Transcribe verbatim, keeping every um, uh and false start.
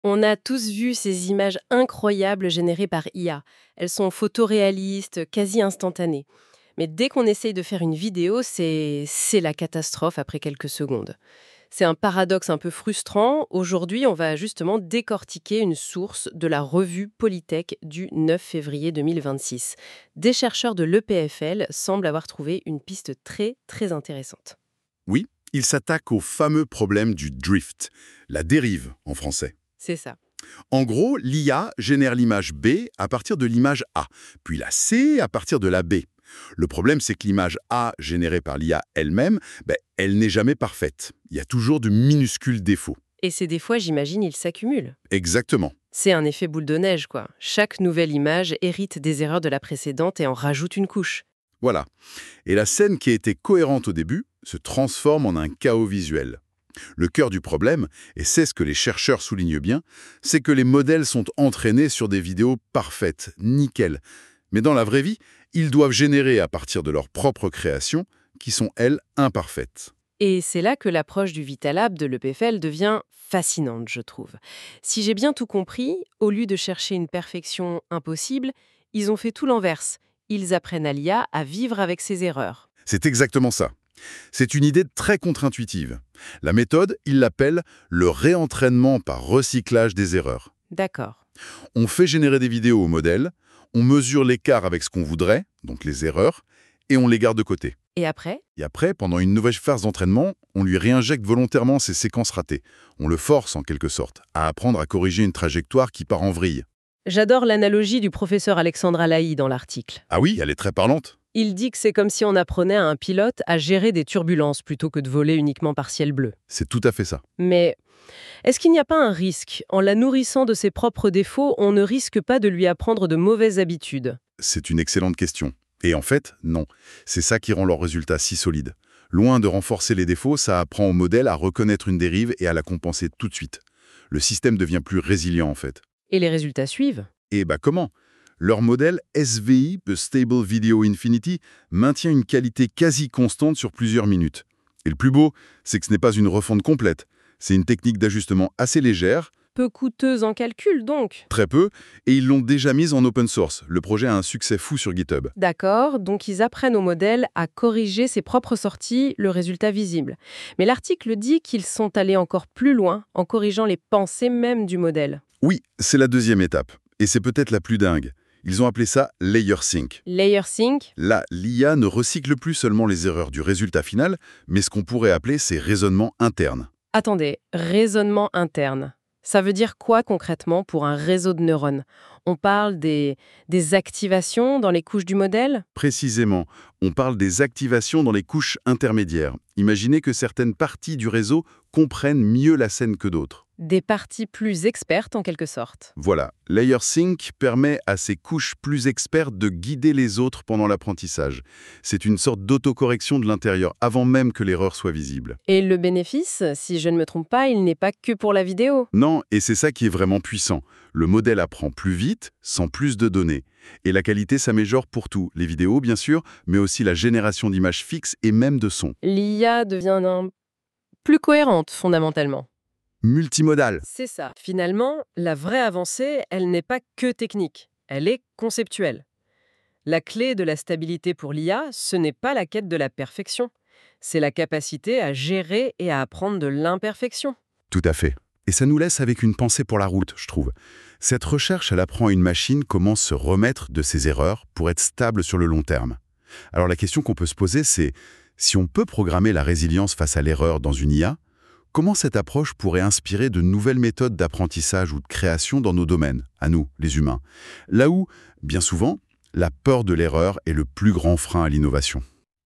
On a tous vu ces images incroyables générées par I A. Elles sont photoréalistes, quasi instantanées. Mais dès qu'on essaye de faire une vidéo, c'est c'est la catastrophe après quelques secondes. C'est un paradoxe un peu frustrant. Aujourd'hui, on va justement décortiquer une source de la revue Polytech du neuf février deux mille vingt-six. Des chercheurs de l'E P F L semblent avoir trouvé une piste très, très intéressante. Oui, il s'attaque au fameux problème du drift, la dérive en français. C'est ça. En gros, l'I A génère l'image B à partir de l'image A, puis la C à partir de la B. Le problème, c'est que l'image A générée par l'I A elle-même, ben, elle n'est jamais parfaite. Il y a toujours de minuscules défauts. Et ces défauts, j'imagine, ils s'accumulent. Exactement. C'est un effet boule de neige, quoi. Chaque nouvelle image hérite des erreurs de la précédente et en rajoute une couche. Voilà. Et la scène qui était cohérente au début se transforme en un chaos visuel. Le cœur du problème, et c'est ce que les chercheurs soulignent bien, c'est que les modèles sont entraînés sur des vidéos parfaites, nickel. Mais dans la vraie vie, ils doivent générer à partir de leurs propres créations, qui sont, elles, imparfaites. Et c'est là que l'approche du Vitalab de l'E P F L devient fascinante, je trouve. Si j'ai bien tout compris, au lieu de chercher une perfection impossible, ils ont fait tout l'inverse. Ils apprennent à l'I A à vivre avec ses erreurs. C'est exactement ça. C'est une idée très contre-intuitive. La méthode, ils l'appellent le réentraînement par recyclage des erreurs. D'accord. On fait générer des vidéos au modèle, on mesure l'écart avec ce qu'on voudrait, donc les erreurs, et on les garde de côté. Et après? Et après, pendant une nouvelle phase d'entraînement, on lui réinjecte volontairement ces séquences ratées. On le force, en quelque sorte, à apprendre à corriger une trajectoire qui part en vrille. J'adore l'analogie du professeur Alexandre Alaï dans l'article. Ah oui, elle est très parlante. Il dit que c'est comme si on apprenait à un pilote à gérer des turbulences plutôt que de voler uniquement par ciel bleu. C'est tout à fait ça. Mais est-ce qu'il n'y a pas un risque? En la nourrissant de ses propres défauts, on ne risque pas de lui apprendre de mauvaises habitudes? C'est une excellente question. Et en fait, non. C'est ça qui rend leurs résultats si solides. Loin de renforcer les défauts, ça apprend au modèle à reconnaître une dérive et à la compenser tout de suite. Le système devient plus résilient en fait. Et les résultats suivent? Et bah comment? Leur modèle S V I, The Stable Video Infinity, maintient une qualité quasi constante sur plusieurs minutes. Et le plus beau, c'est que ce n'est pas une refonte complète. C'est une technique d'ajustement assez légère, Peu coûteuse en calcul, donc. très peu, et ils l'ont déjà mise en open source. Le projet a un succès fou sur GitHub. D'accord, donc ils apprennent au modèle à corriger ses propres sorties, le résultat visible. Mais l'article dit qu'ils sont allés encore plus loin en corrigeant les pensées même du modèle. Oui, c'est la deuxième étape. Et c'est peut-être la plus dingue. Ils ont appelé ça Layer Sync. Layer Sync? Là, l'I A ne recycle plus seulement les erreurs du résultat final, mais ce qu'on pourrait appeler ses raisonnements internes. Attendez, raisonnement interne. Ça veut dire quoi concrètement pour un réseau de neurones? On parle des, des activations dans les couches du modèle? Précisément, on parle des activations dans les couches intermédiaires. Imaginez que certaines parties du réseau comprennent mieux la scène que d'autres. Des parties plus expertes en quelque sorte. Voilà, Layer Sync permet à ces couches plus expertes de guider les autres pendant l'apprentissage. C'est une sorte d'autocorrection de l'intérieur, avant même que l'erreur soit visible. Et le bénéfice, si je ne me trompe pas, il n'est pas que pour la vidéo. Non, et c'est ça qui est vraiment puissant. Le modèle apprend plus vite, sans plus de données. Et la qualité s'améliore pour tout, les vidéos bien sûr, mais aussi la génération d'images fixes et même de sons. L'I A devient un... plus cohérente fondamentalement. Multimodal. C'est ça. Finalement, la vraie avancée, elle n'est pas que technique, elle est conceptuelle. La clé de la stabilité pour l'I A, ce n'est pas la quête de la perfection, c'est la capacité à gérer et à apprendre de l'imperfection. Tout à fait. Et ça nous laisse avec une pensée pour la route, je trouve. Cette recherche, elle apprend à une machine comment se remettre de ses erreurs pour être stable sur le long terme. Alors la question qu'on peut se poser, c'est si on peut programmer la résilience face à l'erreur dans une I A, comment cette approche pourrait inspirer de nouvelles méthodes d'apprentissage ou de création dans nos domaines, à nous, les humains? Là où, bien souvent, la peur de l'erreur est le plus grand frein à l'innovation.